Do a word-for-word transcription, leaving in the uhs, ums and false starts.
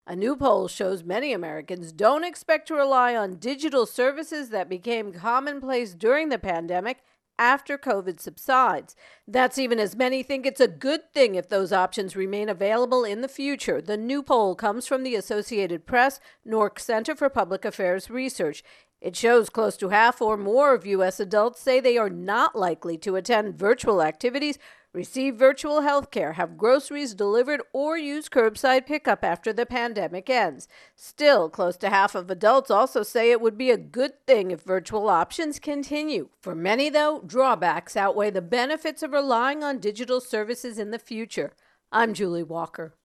A new poll shows many Americans don't expect to rely on digital services that became commonplace during the pandemic after COVID subsides. That's even as many think it's a good thing if those options remain available in the future. The new poll comes from the Associated Press, Nork Center for Public Affairs Research. It shows close to half or more of U S adults say they are not likely to attend virtual activities, receive virtual health care, have groceries delivered, or use curbside pickup after the pandemic ends. Still, close to half of adults also say it would be a good thing if virtual options continue. For many, though, drawbacks outweigh the benefits of relying on digital services in the future. I'm Julie Walker.